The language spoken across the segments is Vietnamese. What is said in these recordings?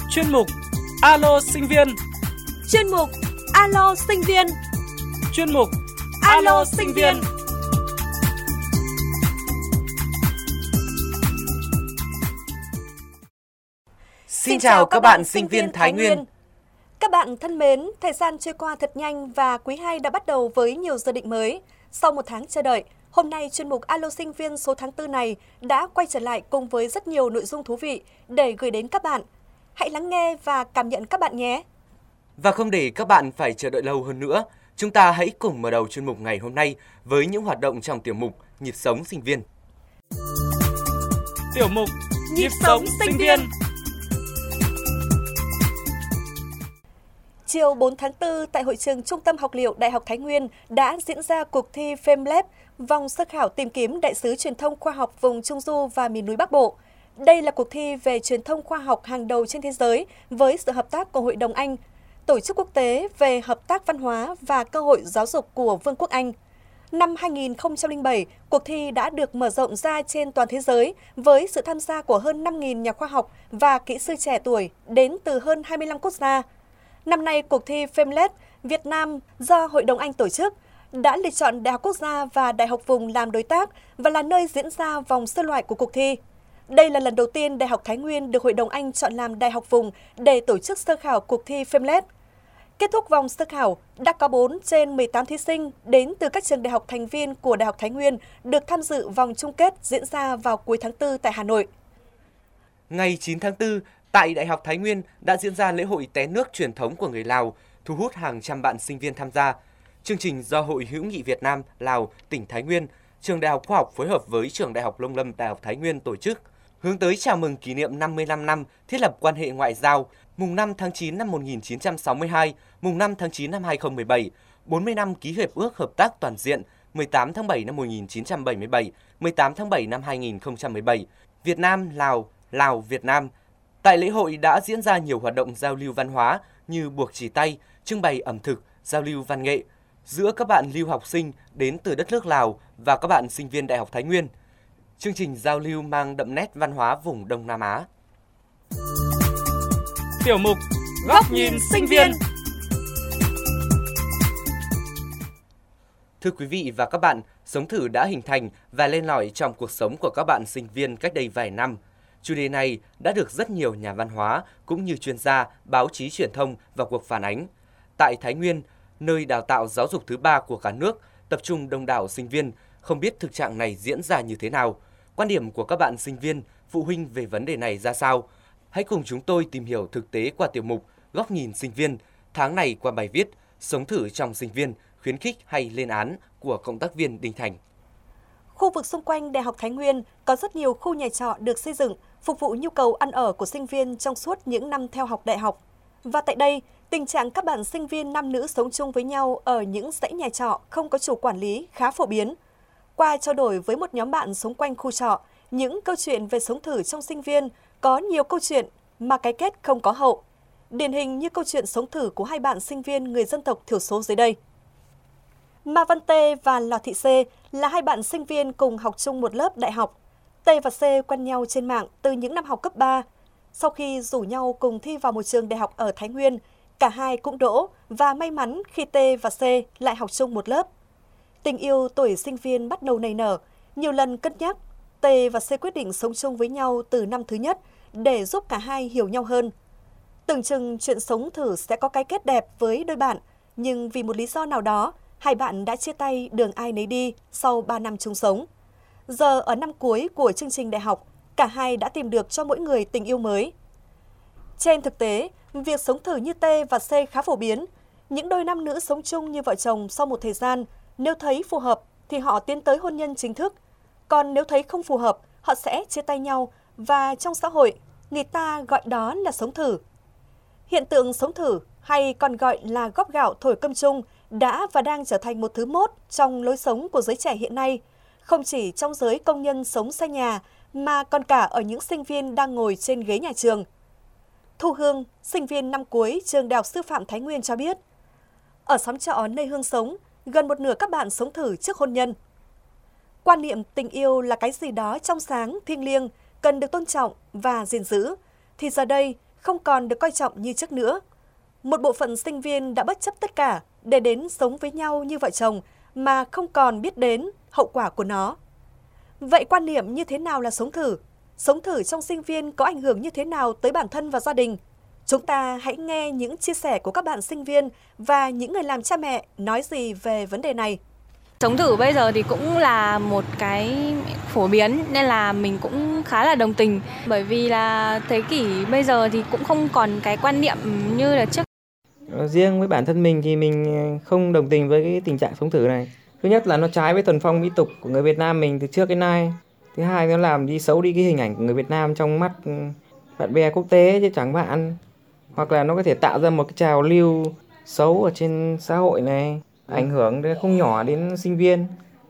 Chuyên mục Alo sinh viên. Chuyên mục Alo sinh viên. Chuyên mục Alo sinh viên. Xin chào các bạn sinh viên Thái Nguyên. Các bạn thân mến, thời gian trôi qua thật nhanh và quý 2 đã bắt đầu với nhiều dự định mới. Sau một tháng chờ đợi, hôm nay chuyên mục Alo sinh viên số tháng 4 này đã quay trở lại cùng với rất nhiều nội dung thú vị để gửi đến các bạn. Hãy lắng nghe và cảm nhận các bạn nhé. Và không để các bạn phải chờ đợi lâu hơn nữa, chúng ta hãy cùng mở đầu chuyên mục ngày hôm nay với những hoạt động trong tiểu mục Nhịp sống sinh viên. Tiểu mục Nhịp sống sinh viên. Chiều 4 tháng 4, tại hội trường Trung tâm Học liệu Đại học Thái Nguyên đã diễn ra cuộc thi FameLab, vòng sơ khảo tìm kiếm đại sứ truyền thông khoa học vùng Trung Du và miền núi Bắc Bộ. Đây là cuộc thi về truyền thông khoa học hàng đầu trên thế giới với sự hợp tác của Hội đồng Anh, Tổ chức Quốc tế về Hợp tác Văn hóa và Cơ hội Giáo dục của Vương quốc Anh. Năm 2007, cuộc thi đã được mở rộng ra trên toàn thế giới với sự tham gia của hơn 5.000 nhà khoa học và kỹ sư trẻ tuổi đến từ hơn 25 quốc gia. Năm nay, cuộc thi FameLab Việt Nam do Hội đồng Anh tổ chức đã lựa chọn Đại học Quốc gia và Đại học vùng làm đối tác và là nơi diễn ra vòng sơ loại của cuộc thi. Đây là lần đầu tiên Đại học Thái Nguyên được Hội đồng Anh chọn làm Đại học vùng để tổ chức sơ khảo cuộc thi FameLab. Kết thúc vòng sơ khảo, đã có 4 trên 18 thí sinh đến từ các trường đại học thành viên của Đại học Thái Nguyên được tham dự vòng chung kết diễn ra vào cuối tháng 4 tại Hà Nội. Ngày 9 tháng 4, tại Đại học Thái Nguyên đã diễn ra lễ hội té nước truyền thống của người Lào, thu hút hàng trăm bạn sinh viên tham gia. Chương trình do Hội hữu nghị Việt Nam Lào tỉnh Thái Nguyên, Trường Đại học Khoa học phối hợp với Trường Đại học Nông lâm Đại học Thái Nguyên tổ chức, hướng tới chào mừng kỷ niệm 55 năm thiết lập quan hệ ngoại giao, mùng 5 tháng 9 năm 1962, mùng 5 tháng 9 năm 2017, 40 năm ký hiệp ước hợp tác toàn diện, 18 tháng 7 năm 1977, 18 tháng 7 năm 2017, Việt Nam Lào, Lào Việt Nam. Tại lễ hội đã diễn ra nhiều hoạt động giao lưu văn hóa như buộc chỉ tay, trưng bày ẩm thực, giao lưu văn nghệ giữa các bạn lưu học sinh đến từ đất nước Lào và các bạn sinh viên Đại học Thái Nguyên. Chương trình giao lưu mang đậm nét văn hóa vùng Đông Nam Á. Tiểu mục Góc nhìn sinh viên. Thưa quý vị và các bạn, sống thử đã hình thành và lên lỏi trong cuộc sống của các bạn sinh viên cách đây vài năm. Chủ đề này đã được rất nhiều nhà văn hóa cũng như chuyên gia, báo chí truyền thông vào cuộc phản ánh. Tại Thái Nguyên, nơi đào tạo giáo dục thứ 3 của cả nước, tập trung đông đảo sinh viên, không biết thực trạng này diễn ra như thế nào. Quan điểm của các bạn sinh viên, phụ huynh về vấn đề này ra sao? Hãy cùng chúng tôi tìm hiểu thực tế qua tiểu mục Góc nhìn sinh viên, tháng này qua bài viết Sống thử trong sinh viên, khuyến khích hay lên án của cộng tác viên Đinh Thành. Khu vực xung quanh Đại học Thái Nguyên có rất nhiều khu nhà trọ được xây dựng phục vụ nhu cầu ăn ở của sinh viên trong suốt những năm theo học đại học. Và tại đây, tình trạng các bạn sinh viên nam nữ sống chung với nhau ở những dãy nhà trọ không có chủ quản lý khá phổ biến. Qua trao đổi với một nhóm bạn sống quanh khu trọ, những câu chuyện về sống thử trong sinh viên có nhiều câu chuyện mà cái kết không có hậu. Điển hình như câu chuyện sống thử của hai bạn sinh viên người dân tộc thiểu số dưới đây. Ma Văn Tê và Lò Thị Xê là hai bạn sinh viên cùng học chung một lớp đại học. Tê và Xê quen nhau trên mạng từ những năm học cấp 3. Sau khi rủ nhau cùng thi vào một trường đại học ở Thái Nguyên, cả hai cũng đỗ và may mắn khi Tê và Xê lại học chung một lớp. Tình yêu tuổi sinh viên bắt đầu nảy nở, nhiều lần cân nhắc, Tê và Xê quyết định sống chung với nhau từ năm thứ nhất để giúp cả hai hiểu nhau hơn. Tưởng chừng chuyện sống thử sẽ có cái kết đẹp với đôi bạn, nhưng vì một lý do nào đó, hai bạn đã chia tay đường ai nấy đi sau 3 năm chung sống. Giờ ở năm cuối của chương trình đại học, cả hai đã tìm được cho mỗi người tình yêu mới. Trên thực tế, việc sống thử như T và C khá phổ biến. Những đôi nam nữ sống chung như vợ chồng sau một thời gian, nếu thấy phù hợp thì họ tiến tới hôn nhân chính thức. Còn nếu thấy không phù hợp, họ sẽ chia tay nhau và trong xã hội, người ta gọi đó là sống thử. Hiện tượng sống thử hay còn gọi là góp gạo thổi cơm chung đã và đang trở thành một thứ mốt trong lối sống của giới trẻ hiện nay, không chỉ trong giới công nhân sống xa nhà mà còn cả ở những sinh viên đang ngồi trên ghế nhà trường. Thu Hương, sinh viên năm cuối trường Đại học Sư phạm Thái Nguyên cho biết, ở xóm trọ nơi Hương sống, gần một nửa các bạn sống thử trước hôn nhân. Quan niệm tình yêu là cái gì đó trong sáng, thiêng liêng, cần được tôn trọng và gìn giữ, thì giờ đây không còn được coi trọng như trước nữa. Một bộ phận sinh viên đã bất chấp tất cả để đến sống với nhau như vợ chồng mà không còn biết đến hậu quả của nó. Vậy quan niệm như thế nào là sống thử? Sống thử trong sinh viên có ảnh hưởng như thế nào tới bản thân và gia đình? Chúng ta hãy nghe những chia sẻ của các bạn sinh viên và những người làm cha mẹ nói gì về vấn đề này. Sống thử bây giờ thì cũng là một cái phổ biến nên là mình cũng khá là đồng tình, bởi vì là thế kỷ bây giờ thì cũng không còn cái quan niệm như là trước. Riêng với bản thân mình thì mình không đồng tình với cái tình trạng sống thử này. Thứ nhất là nó trái với thuần phong mỹ tục của người Việt Nam mình từ trước đến nay. Thứ hai, nó làm đi xấu đi cái hình ảnh của người Việt Nam trong mắt bạn bè quốc tế chứ chẳng hạn. Hoặc là nó có thể tạo ra một cái trào lưu xấu ở trên xã hội này, ảnh hưởng không nhỏ đến sinh viên.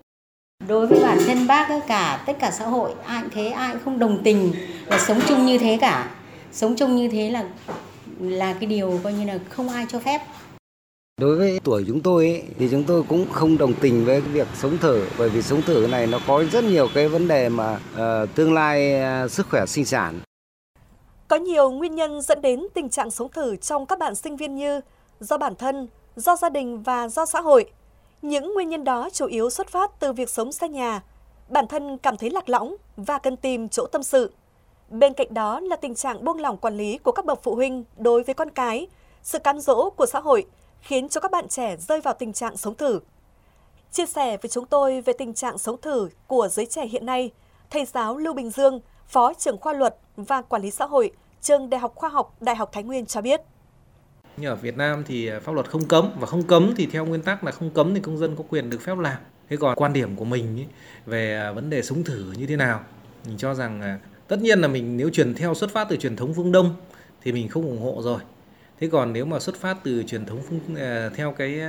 Đối với bản thân bác cả tất cả xã hội, ai cũng thế, ai cũng không đồng tình là sống chung như thế cả. Sống chung như thế là cái điều coi như là không ai cho phép. Đối với tuổi chúng tôi thì chúng tôi cũng không đồng tình với cái việc sống thử, bởi vì sống thử này nó có rất nhiều cái vấn đề mà tương lai sức khỏe sinh sản. Có nhiều nguyên nhân dẫn đến tình trạng sống thử trong các bạn sinh viên như do bản thân, do gia đình và do xã hội. Những nguyên nhân đó chủ yếu xuất phát từ việc sống xa nhà, bản thân cảm thấy lạc lõng và cần tìm chỗ tâm sự. Bên cạnh đó là tình trạng buông lỏng quản lý của các bậc phụ huynh đối với con cái, sự cám dỗ của xã hội khiến cho các bạn trẻ rơi vào tình trạng sống thử. Chia sẻ với chúng tôi về tình trạng sống thử của giới trẻ hiện nay, thầy giáo Lưu Bình Dương, Phó trưởng khoa luật và quản lý xã hội, Trường Đại học Khoa học Đại học Thái Nguyên cho biết. Ở Việt Nam thì pháp luật không cấm, và không cấm thì theo nguyên tắc là không cấm thì công dân có quyền được phép làm. Thế còn quan điểm của mình về vấn đề sống thử như thế nào, mình cho rằng tất nhiên là mình nếu theo xuất phát từ truyền thống phương Đông thì mình không ủng hộ rồi. Thế còn nếu mà xuất phát từ truyền thống theo cái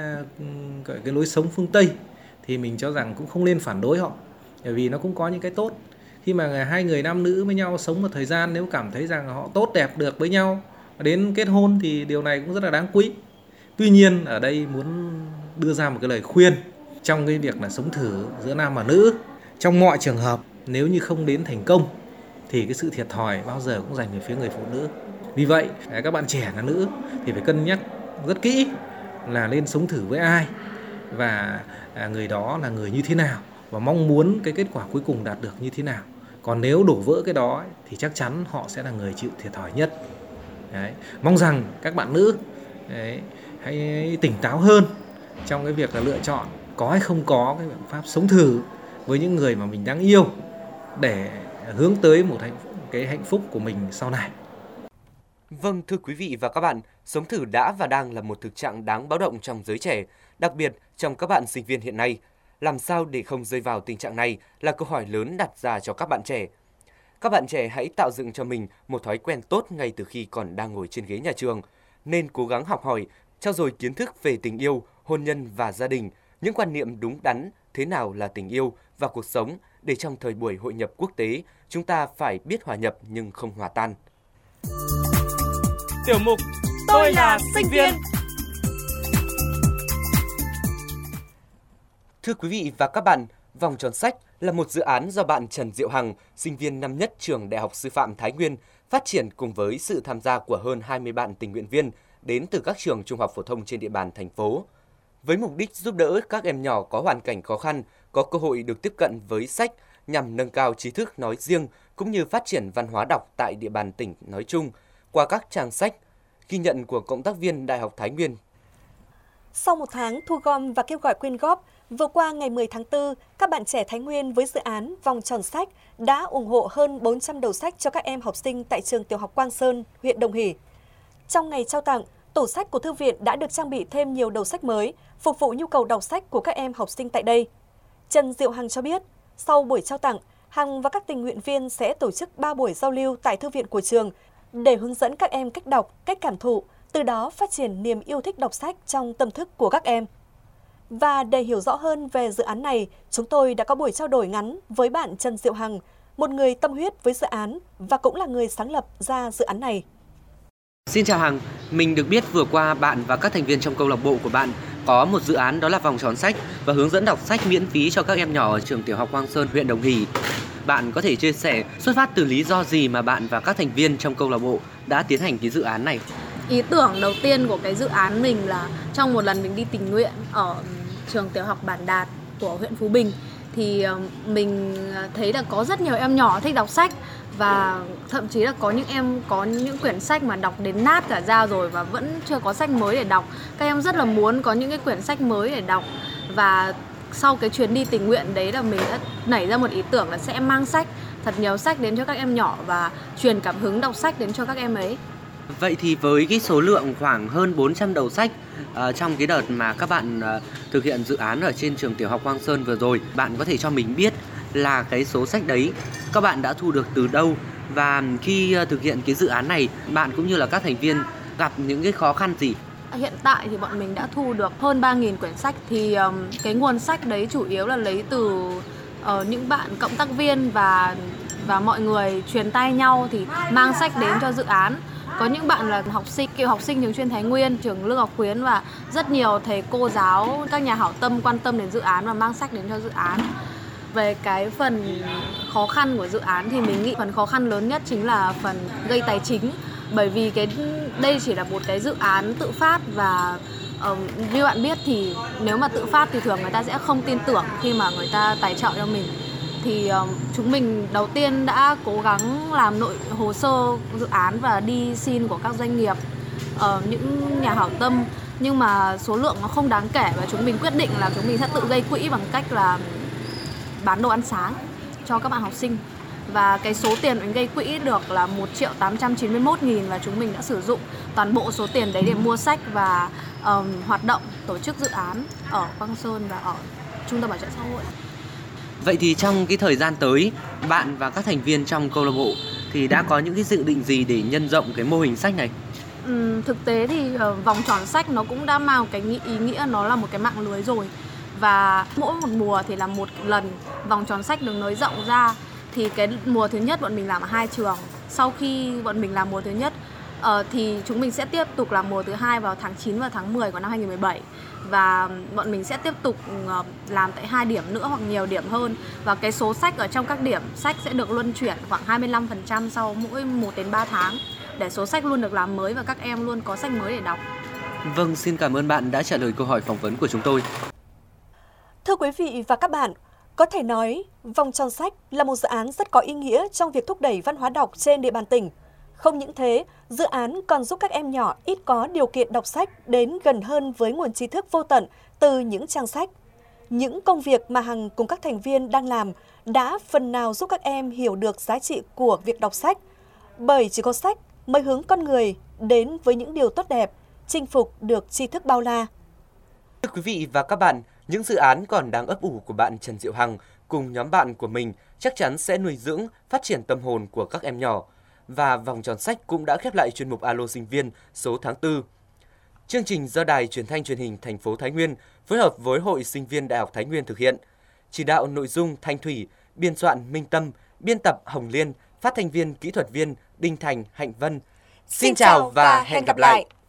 lối sống phương Tây thì mình cho rằng cũng không nên phản đối họ, bởi vì nó cũng có những cái tốt. Khi mà hai người nam nữ với nhau sống một thời gian, nếu cảm thấy rằng họ tốt đẹp được với nhau đến kết hôn thì điều này cũng rất là đáng quý. Tuy nhiên ở đây muốn đưa ra một cái lời khuyên trong cái việc là sống thử giữa nam và nữ. Trong mọi trường hợp nếu như không đến thành công thì cái sự thiệt thòi bao giờ cũng dành về phía người phụ nữ. Vì vậy các bạn trẻ là nữ thì phải cân nhắc rất kỹ là nên sống thử với ai và người đó là người như thế nào và mong muốn cái kết quả cuối cùng đạt được như thế nào. Còn nếu đổ vỡ cái đó thì chắc chắn họ sẽ là người chịu thiệt thòi nhất. Đấy. Mong rằng các bạn nữ hãy tỉnh táo hơn trong cái việc là lựa chọn có hay không có cái biện pháp sống thử với những người mà mình đang yêu để hướng tới một cái hạnh phúc của mình sau này. Vâng, thưa quý vị và các bạn, sống thử đã và đang là một thực trạng đáng báo động trong giới trẻ, đặc biệt trong các bạn sinh viên hiện nay. Làm sao để không rơi vào tình trạng này là câu hỏi lớn đặt ra cho các bạn trẻ. Các bạn trẻ hãy tạo dựng cho mình một thói quen tốt ngay từ khi còn đang ngồi trên ghế nhà trường. Nên cố gắng học hỏi, trau dồi kiến thức về tình yêu, hôn nhân và gia đình, những quan niệm đúng đắn, thế nào là tình yêu và cuộc sống, để trong thời buổi hội nhập quốc tế, chúng ta phải biết hòa nhập nhưng không hòa tan. Tiểu mục Tôi là sinh viên. Thưa quý vị và các bạn, Vòng Tròn Sách là một dự án do bạn Trần Diệu Hằng, sinh viên năm nhất Trường Đại học Sư phạm Thái Nguyên, phát triển cùng với sự tham gia của hơn 20 bạn tình nguyện viên đến từ các trường trung học phổ thông trên địa bàn thành phố. Với mục đích giúp đỡ các em nhỏ có hoàn cảnh khó khăn, có cơ hội được tiếp cận với sách nhằm nâng cao trí thức nói riêng cũng như phát triển văn hóa đọc tại địa bàn tỉnh nói chung qua các trang sách, ghi nhận của cộng tác viên Đại học Thái Nguyên. Sau một tháng thu gom và kêu gọi quyên góp, vừa qua ngày 10 tháng 4, các bạn trẻ Thái Nguyên với dự án Vòng Tròn Sách đã ủng hộ hơn 400 đầu sách cho các em học sinh tại trường tiểu học Quang Sơn, huyện Đồng Hỷ. Trong ngày trao tặng, tủ sách của thư viện đã được trang bị thêm nhiều đầu sách mới, phục vụ nhu cầu đọc sách của các em học sinh tại đây. Trần Diệu Hằng cho biết, sau buổi trao tặng, Hằng và các tình nguyện viên sẽ tổ chức 3 buổi giao lưu tại thư viện của trường để hướng dẫn các em cách đọc, cách cảm thụ, từ đó phát triển niềm yêu thích đọc sách trong tâm thức của các em. Và để hiểu rõ hơn về dự án này, chúng tôi đã có buổi trao đổi ngắn với bạn Trần Diệu Hằng, một người tâm huyết với dự án và cũng là người sáng lập ra dự án này. Xin chào Hằng, mình được biết vừa qua bạn và các thành viên trong câu lạc bộ của bạn có một dự án đó là Vòng Tròn Sách và hướng dẫn đọc sách miễn phí cho các em nhỏ ở trường tiểu học Quang Sơn, huyện Đồng Hỷ. Bạn có thể chia sẻ xuất phát từ lý do gì mà bạn và các thành viên trong câu lạc bộ đã tiến hành cái dự án này? Ý tưởng đầu tiên của cái dự án mình là trong một lần mình đi tình nguyện ở trường tiểu học Bản Đạt của huyện Phú Bình thì mình thấy là có rất nhiều em nhỏ thích đọc sách và thậm chí là có những em có những quyển sách mà đọc đến nát cả ra rồi và vẫn chưa có sách mới để đọc. Các em rất là muốn có những cái quyển sách mới để đọc và sau cái chuyến đi tình nguyện đấy là mình đã nảy ra một ý tưởng là sẽ mang sách, thật nhiều sách đến cho các em nhỏ và truyền cảm hứng đọc sách đến cho các em ấy. Vậy thì với cái số lượng khoảng hơn 400 đầu sách trong cái đợt mà các bạn thực hiện dự án ở trên trường tiểu học Quang Sơn vừa rồi, bạn có thể cho mình biết là cái số sách đấy các bạn đã thu được từ đâu và khi thực hiện cái dự án này bạn cũng như là các thành viên gặp những cái khó khăn gì? Hiện tại thì bọn mình đã thu được hơn 3.000 quyển sách thì cái nguồn sách đấy chủ yếu là lấy từ những bạn cộng tác viên và mọi người truyền tay nhau thì mang sách đến cho dự án. Có những bạn là cựu học sinh trường chuyên Thái Nguyên, trường Lương Ngọc Quyến và rất nhiều thầy cô giáo, các nhà hảo tâm quan tâm đến dự án và mang sách đến cho dự án. Về cái phần khó khăn của dự án thì mình nghĩ phần khó khăn lớn nhất chính là phần gây tài chính. Bởi vì đây chỉ là một cái dự án tự phát và như bạn biết thì nếu mà tự phát thì thường người ta sẽ không tin tưởng khi mà người ta tài trợ cho mình. Thì chúng mình đầu tiên đã cố gắng làm hồ sơ dự án và đi xin của các doanh nghiệp, những nhà hảo tâm. Nhưng mà số lượng nó không đáng kể và chúng mình quyết định là chúng mình sẽ tự gây quỹ bằng cách là bán đồ ăn sáng cho các bạn học sinh. Và cái số tiền mình gây quỹ được là 1.891.000 và chúng mình đã sử dụng toàn bộ số tiền đấy để mua sách và hoạt động tổ chức dự án ở Quang Sơn và ở Trung tâm Bảo trợ xã hội. Vậy thì trong cái thời gian tới, bạn và các thành viên trong câu lạc bộ thì đã có những cái dự định gì để nhân rộng cái mô hình sách này? Thực tế thì vòng tròn sách nó cũng đã mang cái ý nghĩa nó là một cái mạng lưới rồi. Và mỗi một mùa thì là một lần vòng tròn sách được nới rộng ra. Thì cái mùa thứ nhất bọn mình làm ở 2 trường. Sau khi bọn mình làm mùa thứ nhất thì chúng mình sẽ tiếp tục làm mùa thứ 2 vào tháng 9 và tháng 10 của năm 2017. Và bọn mình sẽ tiếp tục làm tại 2 điểm nữa hoặc nhiều điểm hơn. Và cái số sách ở trong các điểm sách sẽ được luân chuyển khoảng 25% sau mỗi 1 đến 3 tháng. Để số sách luôn được làm mới và các em luôn có sách mới để đọc. Vâng, xin cảm ơn bạn đã trả lời câu hỏi phỏng vấn của chúng tôi. Thưa quý vị và các bạn, có thể nói, Vòng tròn sách là một dự án rất có ý nghĩa trong việc thúc đẩy văn hóa đọc trên địa bàn tỉnh. Không những thế, dự án còn giúp các em nhỏ ít có điều kiện đọc sách đến gần hơn với nguồn tri thức vô tận từ những trang sách. Những công việc mà Hằng cùng các thành viên đang làm đã phần nào giúp các em hiểu được giá trị của việc đọc sách. Bởi chỉ có sách mới hướng con người đến với những điều tốt đẹp, chinh phục được tri thức bao la. Thưa quý vị và các bạn, những dự án còn đang ấp ủ của bạn Trần Diệu Hằng cùng nhóm bạn của mình chắc chắn sẽ nuôi dưỡng, phát triển tâm hồn của các em nhỏ. Và Vòng tròn sách cũng đã khép lại chuyên mục Alo Sinh viên số tháng 4. Chương trình do Đài Truyền thanh Truyền hình thành phố Thái Nguyên phối hợp với Hội Sinh viên Đại học Thái Nguyên thực hiện. Chỉ đạo nội dung Thanh Thủy, biên soạn Minh Tâm, biên tập Hồng Liên, phát thanh viên kỹ thuật viên Đinh Thành, Hạnh Vân. Xin chào và hẹn gặp lại!